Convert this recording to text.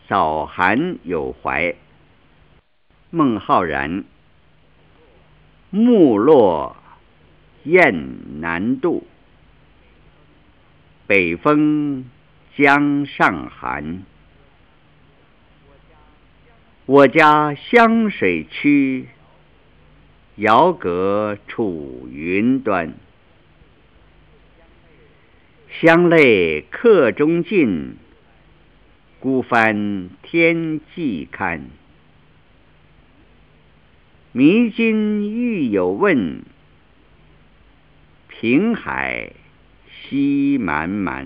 扫寒有怀。孟浩然。木落雁南渡，北风江上寒。我家湘水曲，遥隔楚云端。乡泪客中尽，孤帆天际看。迷津欲有问，平海夕茫茫。